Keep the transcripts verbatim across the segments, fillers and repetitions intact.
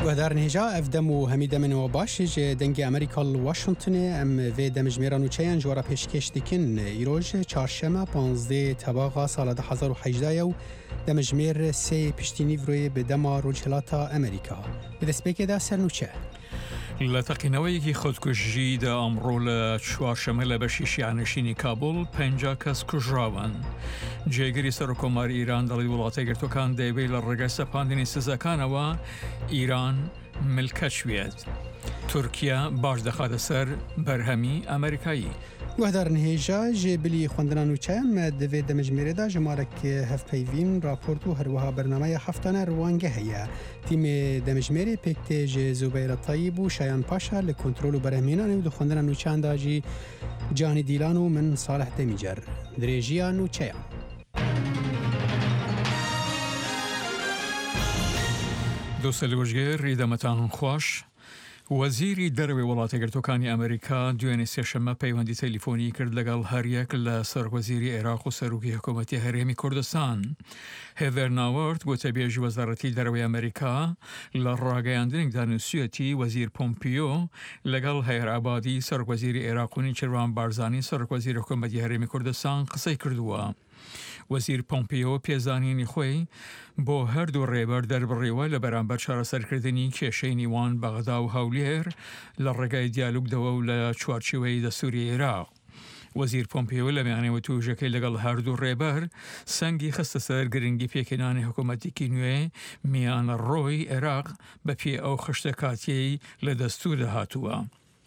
وهدار نهجا افدم و همیده من و باش دنگ امریکا واشنطن ام و دمج میران و چیان جوارا پیشکش دیکن ایروژ چهارشنبه پانزده تباغا سال دو هزار و هجده و دمج میر سه پشتینی وروی به دما روجهلاتا امریکا به دست دا سرنوچه لتقینەوەیەکی خۆدکوژی دا ئەمڕۆ لە چوارشەمە لە بەشی شیعەنشینی کابل پەنجا کەس کوژراون. جێگیری سەرۆکۆماری ئیران دەڵی وڵاتە یەکگرتووەکان دەیەوێت لە ڕێگەی سەپاندنی سزەکانەوە ئیران ملکەچوێت. تورکیا باش دەخاتە سەر بەرهەمی ئەمریکایی. وهدار نهجا جبلی خوندنان و چایم دوی دمجمیره دا جمارک هف پیوین راپورت و هروها برنامه هفتانه روانگه هیا تیم دمجمیره پکت ج زبیر طیب و شایان پاشا لکنترول و برهمینان و دو خوندنان و چاند دا جی جانی دیلان و من صالح دمیجر دریجیان و چایم. دوستە لەوەژگەر ڕیدەمەتان خۆش. وەزیری دەرەوەی وڵاتە یەکگرتووەکانی ئەمریکا دوێنێ سێشەممە پەیوەندی تەلیفۆنی کرد لەگەڵ هەریەک لە سەرۆکوەزیری عێراق و سەرۆکی حکوومەتی هەرێمی کوردستان. هێڤەر ناوەرد گوتەبێژی وەزارەتی دەرەوەی ئەمریکا لە ڕاگەیاندنێکدا نووسیەتی وەزیر پۆمپیۆ لەگەڵ هەیەرعەبادی سەرۆکوەزیری عێراق و نیچێروان بارزانی سەرۆکوەزیری حکوومەتی هەرێمی کوردستان قسەی کردووە. وەزیر پۆمپیۆ پێزانینی خۆی بۆ هەردوو ڕێبەر دەربڕیوە لە بەرامبەر چارەسەرکردنی کێشەی نیوان بەغدا و هەولێر لە ڕێگای دیالوگدەوە و لە چوارچێوەی دەستوری عێراق. وەزیر پۆمپیۆ لە میانەوە تووژەکەی لەگەڵ هەردوو ڕێبەر سەنگی خستە سەر گرنگی پێکێنانی حکوومەتێکی نوێ میانە ڕۆی عێراق بەپێ ئەو خشتە کاتیەی لە دەستووردا هاتووە.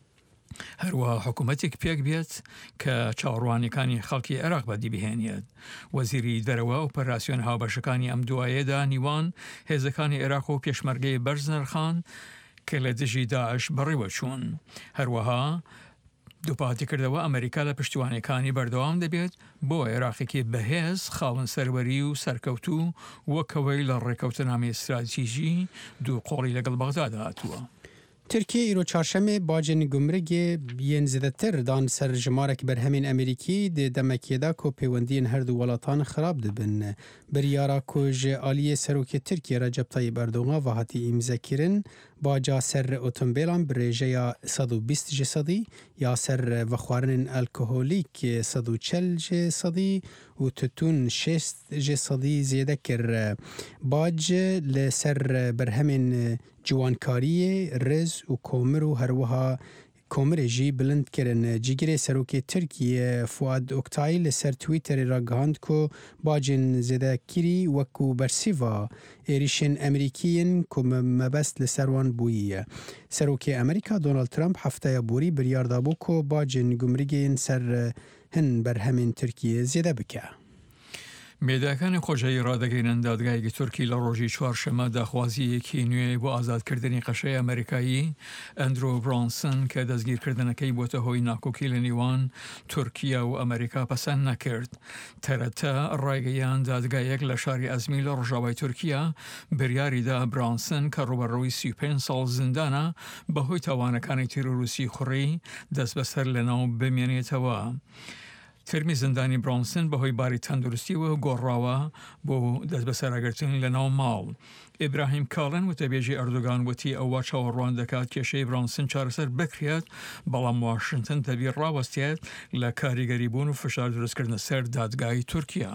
هەروەها حکوومەتێک پێک بێت کە چاوەڕوانیەکانی خەڵکی عێراق بەدی بهێنێت. وەزیری دەرەوە ئۆپەراسیۆن هاوبەشەکانی ئەم دوایەدا نیوان هێزەکانی عێراق و پێشمەرگەی بەرز نرخان کە لە دژی داعش بەڕێوە چوون. هەروەها دووپاتی کردەوە ئەمریکا لە پشتیوانیەکانی بەردەوام دەبێت بۆ عێراقێکی بەهێز خاوەن سەروەری و سەرکەوتوو وەکەوەی لە ڕێکەوتنامەی استراتیژی دوو قۆڵی لەگەڵ بەغدادا هاتووە. ترکیه ایرو چهارشنبه باجن گمرگ بیان زدتر دان سر جمارک برهمین امریکی ده دمکیه دا کو پیوندین هر دو ولاتان خراب دبن. بریارا کوج آلیه سروک ترکیه رجب طیب اردوغان و هاتی امزاکرن باجا سر اوتومبیلان بریجه یا صد و بیست جسدی یا سر وخوارن الکهولیک صد و چل جسدی و تتون شست جسدی زیده کر. باج لسر برهمین جوانکاری رز و کومر و هروها کومر جی بلند کرن. جیگری سروک ترکیه فواد اکتای لسر تویتر را گهاند کو باجن زده کری وکو برسیوا ایریشن امریکیین که مبست لسروان بوییه. سروک امریکا دونالد ترامپ هفته بوری بریار دابو که باجن گمرگین سر هن بر همین ترکیه زیده بکه. مێداکانی خۆشەوی ڕادەگەینن دادگایەکی تورکی لە ڕۆژی چوارشەمە داخوازیەکی نوێی بۆ ئازادکردنی قەشەی ئەمریکایی ئەندرۆ برانسن کە دەستگیرکردنەکەی بۆتە هۆی ناکۆکی لە نێوان تورکیا و ئەمریکا پەسەند نەکرد. تەرەتە ڕایگەیان دادگایەک لە شاری ئەزمی لە ڕۆژاوای تورکیا بریاریدا برانسن کە ڕوبەڕووی سی و پێنج ساڵ زیندانە بەهۆی تاوانەکانی تیرۆریسی خوڕی دەست بەسەر لەناو بمێنێتەوە. ترمی زندانی برانسن بەهۆی باری تەندروستیەوە گۆڕاوە بۆ دەست بەسەرگرتن لە ناو ماڵ. ئیبراهیم کاڵن وتەبێژی ئەردۆگان وتی ئەوە چاوەڕوان دەکات کێشەی برانسن چارەسەر بکرێت بەڵام واشنتن دەبی ڕاوەستێت لە کاریگەری بوون و فشار دروستکردنە سەر دادگای تورکیا.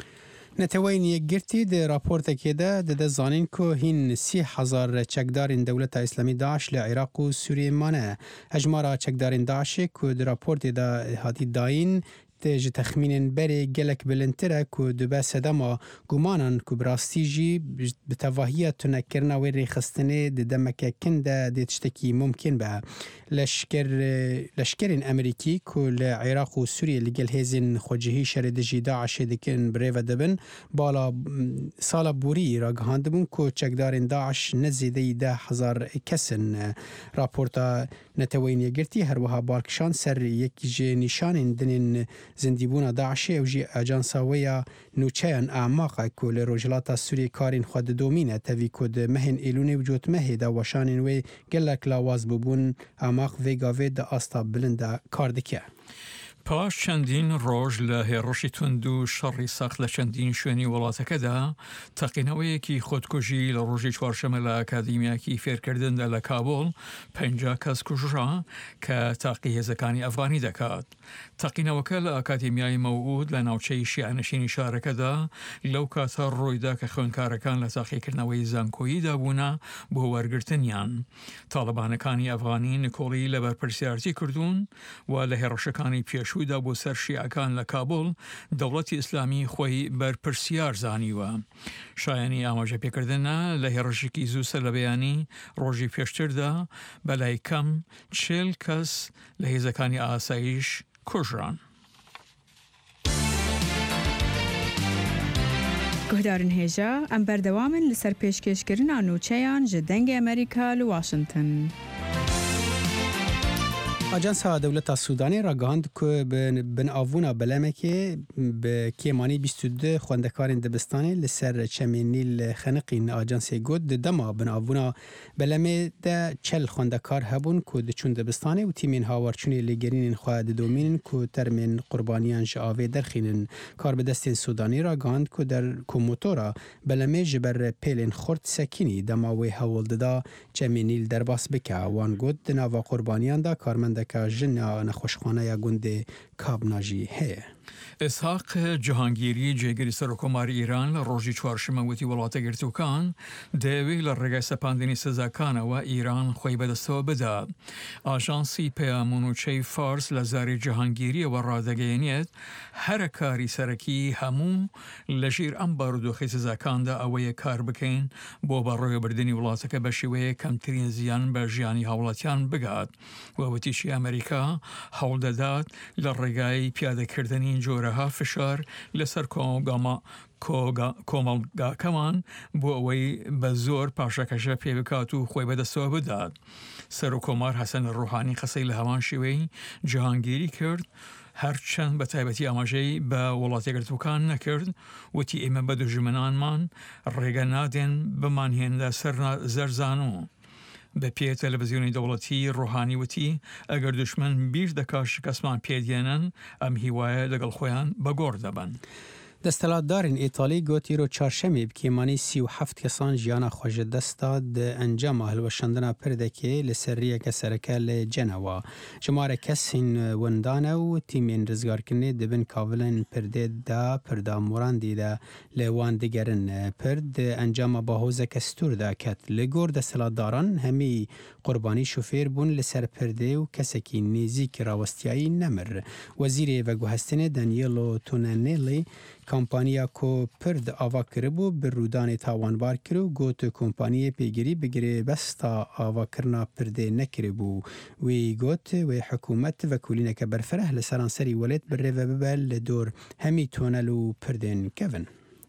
نتوین یکگرتی ده راپورتکی ده ده زانین که هین سی هزار چکدارین دولت اسلامی داعش لعراق و سوریه مانه. اجمارا چکدارین داعش که ده راپورت ده هاتی داین تج تخمین بری گلک بلندتره که دو صدما گمانن که براستی جی بتواهیه تنکرنا و ریخستنه ده دمکه کنده ده تشتکی ممکن به لشکر لشکرین امریکی که لعراق و سوریه لگل هزین خوجهی شرد جی داعش دکن بریو دبن بالا سال بوری را گهاندبون که چکدارین داعش نزیده ده هزار کسن. راپورتا نتوین یگرتی هر وها بالکشان سر یک جی نشان دنین زندیبونا داعشی او جی اجانساویا نوچیان اعماقا که لروجلاتا سوری کارین خود دومینه تاوی کد مهن ایلونی وجود مهی دا وشانین وی گلک لاواز ببون اعماق ویگاوی دا آستا بلنده کاردکه. پاش چەندین ڕۆژ لە هێڕشی تونند و شەڕی سەخت لە چەندین شوێنی وڵاتەکەدا تەقینەوەیەکی خۆدکوژی لە ڕۆژی چوارشەمە لە ئاکادیمیاکی فێرکردندا لە کابۆڵ پەنجا کەس کوژرا کە تاقی هێزەکانی ئەفغانی دەکات. تەقینەوەکە لە ئاکادیمیای مەوعود لە ناوچەی شیعەنشینی شارەکەدا لەو کاتە ڕۆیدا کە خوێندکارەکان لە تاقیکردنەوەی زانکۆییدا بوونە بۆ وەرگرتنیان. تاڵبانەکانی ئەفغانی نکۆڵی لە بەرپرسیارەتی کردوون و لە هێڕشەکانی پێشوودا بۆ سەر شیعەکان لە کابۆڵ دەوڵەتی ئیسلامی خۆی بەرپرسیار زانیوە. شایانی ئاماژە پێکردنە لە هێڕشێکی زوو سەر لە بەیانی ڕۆژی پێشتردا بەلای کەم چێل کەس لە هێزەکانی ئاسایش کوژران. گهدارن هێژە ئەم بەردەوامن لەسەر پێشکەشکردنا نوچەیان ji dengê Amerîka li Washington. آژانسا دولتا سودانی را گاهاند که بن آوونا بلمکی به کیمانی بیست و دو خواندکارین دبستانی لسر چمینیل خنقین آژانسی گود دما بن آوونا بلمه ده چل خواندکار هبون که دچون دبستانی و تیمین هاورچونی لگرین خواه دومین که ترمین قربانیان جاوه درخینن. کار به دستین سودانی را گاهاند که در کوموتورا بلمه جبر پیلین خورد سکینی دماوی هول ددا چمینیل درباس بکه وان گود دناوا قربانیان دا کارمند که جنا نخوشخانه یا گنده کابناجی هەیە. ئێسحاق جەهانگیری جێگەری سەرۆکۆماری ئیران لە ڕۆژی چوارشەمە وتی وڵاتە گرتووەکان دەیەوێت لە ڕێگای سەپاندنی سزاکانەوە ئیران خۆی بەدەستەوە بدات. ئاژانسی پەیامونوچەی فارس لە زاری جەهانگیریەوە ڕادەگەیەنێت هەرە کاری سەرەکی هەموو لە ژێر ئەم بارودۆخی سزاکاندا ئەوەیە کار بکەین بۆ بەڕێوەبردننی وڵاتەکە بە شێوەیە کەمترین زیان بە ژیانی هاوڵاتیان بگات. وەوتیشی ئەمریکا هەوڵ دەدات لە ڕێگای پیادەکردنی جۆرەها فشار لەسەر کۆگاما کۆمەڵگاکەمان بۆ ئەوەی بە زۆر پاشەکەشە پێ بکات و خۆی بەدەستەوە بدات. سەرۆکۆمار حەسەن ڕوحانی قسەی لە هەمان شێوەی جەهانگیری کرد هەرچەند بە تایبەتی ئاماژەی بە وڵاتە گرتووەکان نەکرد وتی ئێمە بە دوژمنانمان ڕێگە نادێن بمانهێنە سەر زەرزانوو. بە پێ تەلەڤیزیۆنی دەوڵەتی ڕۆحانی وتی ئەگەر دوشمن بیر دەکا شکەسمان پێدێنن ئەم هیوایە لەگەڵ خۆیان بەگۆڕ دەبن. دەستەڵاتدارین ئیتالی گوتی ڕۆ چارشەمێ بکێمانی سی و هەفت کەسان ژیانە خۆشە دەستا ئەنجامە هەلوەشاندنا پردەکێ لە سەرریەکە سەرەکە لە جەنەوە. ژمارە کەسین وەندانە و تیمێن ڕزگارکردنێ دەبن کاڤلن پردێدا پردا موراندیدا لە وان دگەرن پرد ئەنجامە بەهۆزەکە ستوردا کەت لە گۆر دەستەڵاتداران هەمی قوربانی شوفێر بوون لەسەر پردێ و کەسێکی نێزیکی ڕاوەستیایی نەمر. وەزیرێ بەگوهستنێ دانیێلۆ تۆنەنێڵی کمپانیا کو پرد آوا کربو بر رودان تاوانبار کرو گوت کمپانی پیگیری بگیره بستا آوا کرنا پرده نکربو وی گوت وی حکومت و کلینه که برفره لسرانسری ولید بر رو ببل دور همی تونلو پردن کون.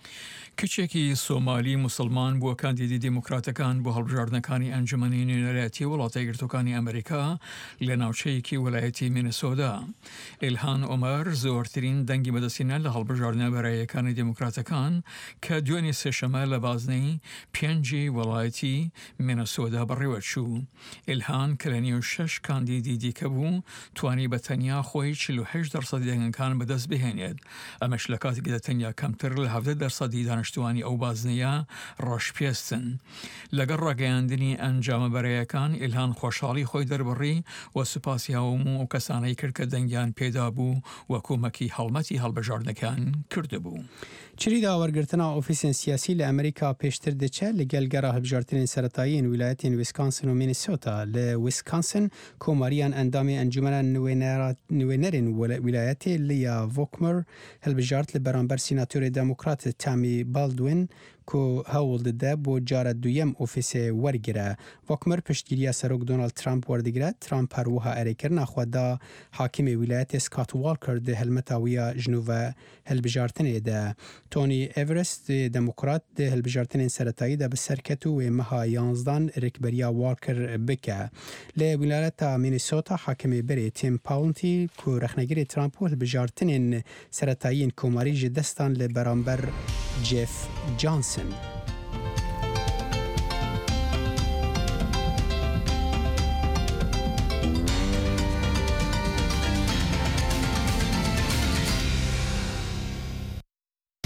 کچێکی سۆمالی موسڵمان بووە کاندیدی دیموکراتەکان بۆ هەڵبژاردنەکانی ئەنجومەنی نوێنەرەتی وڵاتە یەکگرتووەکانی ئەمریکا لە ناوچەیەکی وەلایەتی مینەسۆدا. ئیلهان ئۆمەر زۆرترین دەنگی بەدەستهێنا لە هەڵبژاردنە بەرایەکانی دیموکراتەکان کە دوێنێ سێشەمە لە بازنەی پێنجی وڵایەتی مینەسۆدا بەڕێوەچوو. ئیلهان کە لە نێو شەش کاندیدی دیکە بوو توانی بە تەنیا خۆی چل و هەشت دەرسەدی دەنگەکان بەدەست بهێنێت. ئەمەش لە کاتێکدا تەنیا کەمتر لە هەڤدە دەرسەدی دانیشتوانی ئەو بازنەیە ڕەشپێستن. لەگەڵ ڕاگەیاندنی ئەنجامە بەرەیەکان ئیلهان خۆشحاڵی خۆی دەربڕی و سوپاسی هەموو ئەو کەسانەی کرد کە دەنگیان پێدا بوو و کۆمەکی هەڵمەتی هەڵبژاردنەکان کردبوو. چری داوەرگرتنا ئۆفیسên سیاسی لە ئەمریکا پێشتر دەچێت لەگەڵ گەڕا هەڵبژاردنên سەرەتاییên ویلایەتên ویسکانسن و مینیسۆتا. لە ویسکانسن کۆماریان ئەندامی ئەنجومەنە نوێنەرên ویلایەتê لیا ڤۆکمەر هەڵبژارد لە بەرامبەر سیناتۆرê دموکرات تامی بالدوین کو هەوڵ دەدا بۆ جارە دوویەم ئۆفیسێ وەرگرە. ڤۆکمەر پشتگیریە سەرۆک دۆناڵد ترامپ وەردەگرێت. ترامپ هەروەها ئەرێکردنا خۆدا حاکمی ویلایەتê سکات والکر دە هەلمەتا ویە ژنوڤە هەڵبژاردنێدا. تۆنی ئێڤرست دموکرات دە هەڵبژاردنên سەرەتاییدا بەسەرکەت و وێ مەها یانزدان ڕێکبەریە والکر بکە. لە ویلایەتە مینیسۆتا حاکمی بەرێ تیم پاونتی کو ڕەخنەگیری ترامپ و هەڵبژاردنên سەرەتاییên کۆماری ji دەستان لە بەرامبەر جێف جانسن.